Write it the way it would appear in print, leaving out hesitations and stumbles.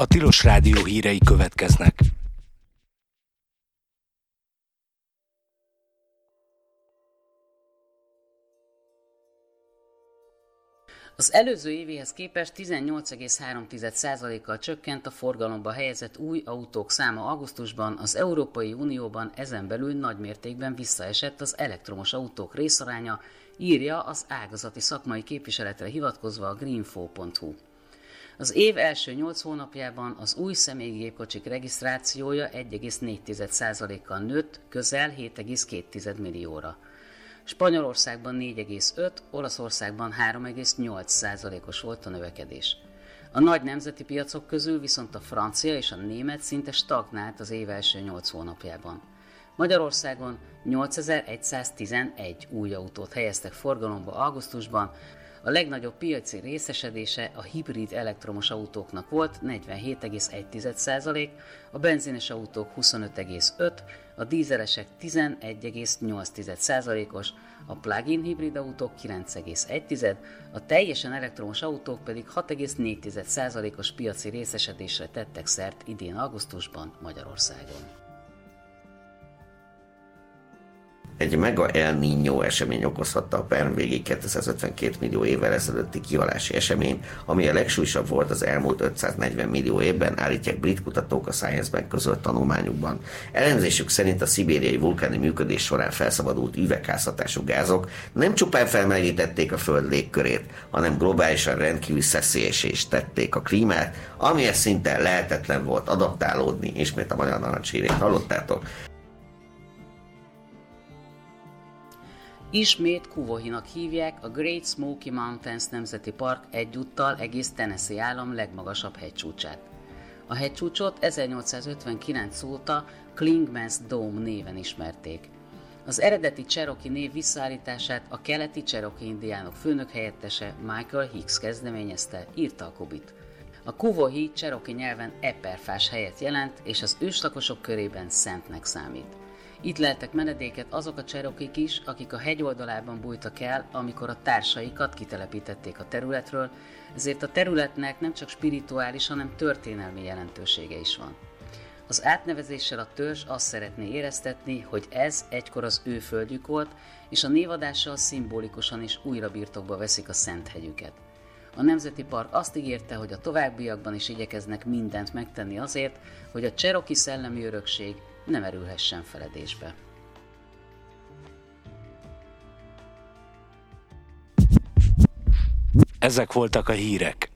A Tilos Rádió hírei következnek. Az előző évéhez képest 18,3%-kal csökkent a forgalomba helyezett új autók száma augusztusban, az Európai Unióban ezen belül nagymértékben visszaesett az elektromos autók részaránya, írja az ágazati szakmai képviseletre hivatkozva a greenfo.hu. Az év első 8 hónapjában az új személygépkocsik regisztrációja 1,4%-kal nőtt, közel 7,2 millióra. Spanyolországban 4,5, Olaszországban 3,8%-os volt a növekedés. A nagy nemzeti piacok közül viszont a francia és a német szinte stagnált az év első 8 hónapjában. Magyarországon 8111 új autót helyeztek forgalomba augusztusban, a legnagyobb piaci részesedése a hibrid elektromos autóknak volt 47,1%, a benzines autók 25,5%, a dízelesek 11,8%-os, a plug-in hibrid autók 9,1%, a teljesen elektromos autók pedig 6,4%-os piaci részesedésre tettek szert idén augusztusban Magyarországon. Egy mega El Niño esemény okozhatta a Perm végig 252 millió évvel ezelőtti kihalási esemény, ami a legsúlyosabb volt az elmúlt 540 millió évben, állítják brit kutatók a Science Bank közölt tanulmányukban. Elemzésük szerint a szibériai vulkáni működés során felszabadult üvegházhatású gázok nem csupán felmelegítették a Föld légkörét, hanem globálisan rendkívül szeszélyessé is tették a klímát, amihez szinte lehetetlen volt adaptálódni, ismét a magyar narancshírét hallottátok. Ismét Kuvohinak hívják a Great Smoky Mountains Nemzeti Park egyúttal egész Tennessee állam legmagasabb hegycsúcsát. A hegycsúcsot 1859 óta Clingman's Dome néven ismerték. Az eredeti Cherokee név visszaállítását a keleti Cherokee indiánok főnökhelyettese Michael Hicks kezdeményezte, írta a Kubit. A Kuvohi Cherokee nyelven eperfás helyet jelent, és az őslakosok körében szentnek számít. Itt leltek menedéket azok a cserokik is, akik a hegy oldalában bújtak el, amikor a társaikat kitelepítették a területről, ezért a területnek nem csak spirituális, hanem történelmi jelentősége is van. Az átnevezéssel a törzs azt szeretné éreztetni, hogy ez egykor az ő földjük volt, és a névadással szimbolikusan is újra birtokba veszik a szent hegyüket. A Nemzeti Park azt ígérte, hogy a továbbiakban is igyekeznek mindent megtenni azért, hogy a Cherokee szellemi örökség ne merülhessen feledésbe. Ezek voltak a hírek.